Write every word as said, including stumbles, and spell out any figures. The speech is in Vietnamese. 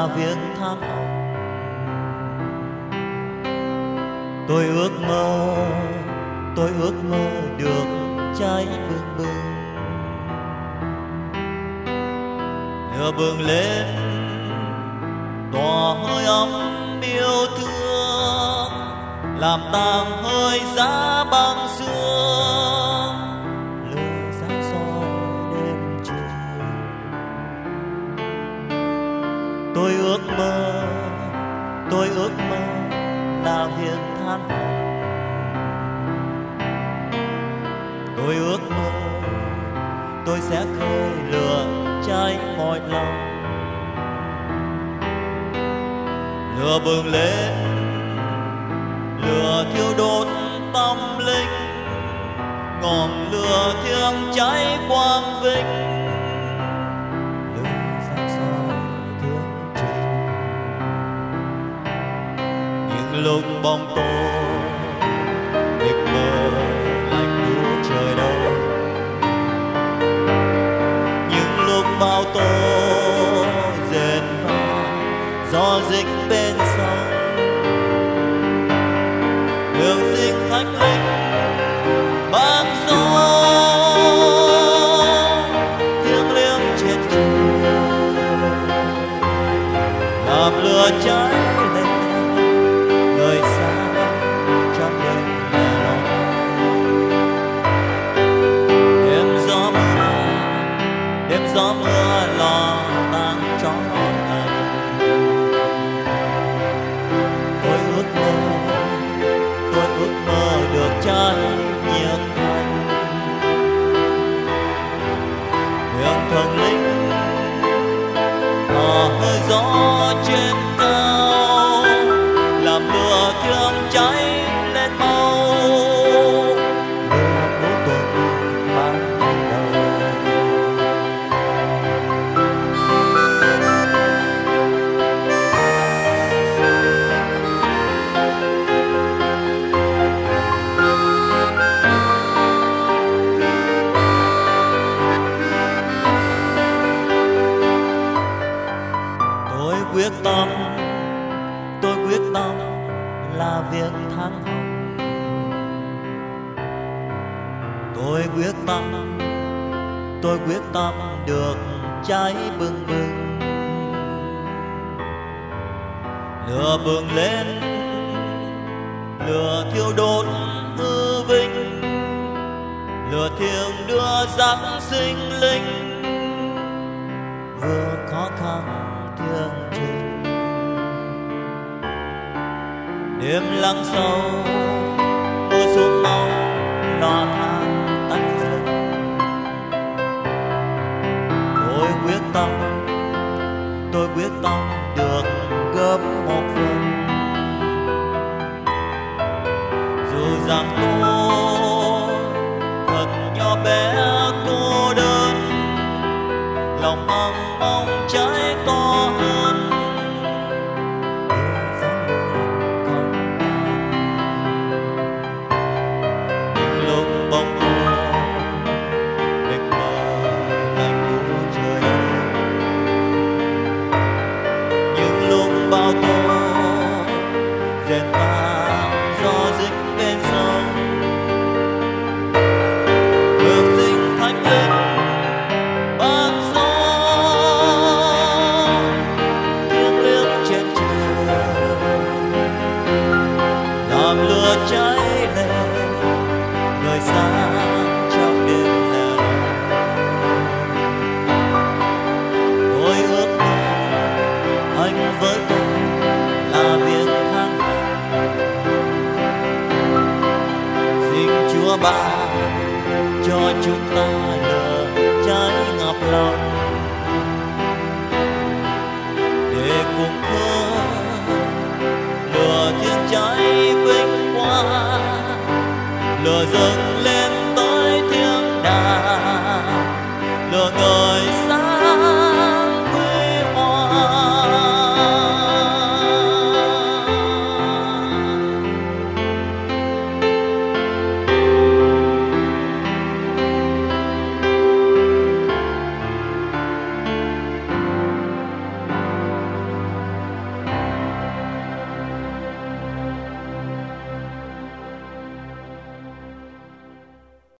là việc than học. Tôi ước mơ, tôi ước mơ được cháy bừng bừng, lửa bừng lên tỏa hơi ấm yêu thương, làm tàn hơi giá băng sương, lửa sáng soi đêm chiều. Tôi ước mơ, tôi ước mơ là việc than học. Tôi ước mơ tôi sẽ khơi lửa cháy mọi lòng, lửa bừng lên, lửa thiêu đốt tâm linh, ngọn lửa thiêng cháy quang vinh, lửa sáng soi thiên trình. Những lúc bóng tối địch mơ lạnh buốt trời đông, những lúc bao tố rền vang gió dịch bên sông, đường dịch thánh linh ban gió thiêng liêng trên trời, làm lửa cháy lên người xa trong đêm lẻ loi. Đêm gió mưa, đêm gió mưa lo tan cho lành. Tôi ước mơ, tôi ước mơ được cháy nhiệt thành, hương thần linh tỏa hơi gió trên cao, làm lửa thiêng cháy lên mau, lửa mỗi tuần ban đầu. Tôi quyết tâm, tôi quyết tâm là việc than học. Tôi quyết tâm, tôi quyết tâm được cháy bừng bừng, lửa bừng lên, lửa thiêu đốt hư vinh, lửa thiêng đưa giáng sinh linh, vừa khó khăn thiêng trình. Đêm lắng sâu mưa xuống mau lo than tắt dần. Tôi quyết tâm, tôi quyết tâm được góp một phần, dù rằng tôi thật nhỏ bé cô đơn, lòng mong mong trái to hơn. Những lúc bóng tối địch mơ lạnh buốt trời đông, những lúc bao tố rền vang gió dịch bên sông, hương dinh thánh linh ban gió thiêng liêng trên trời, làm lửa cháy lên người xa trong đêm lẻ loi. Tôi ước mơ anh với tôi là việc than học. Xin Chúa ban cho chúng ta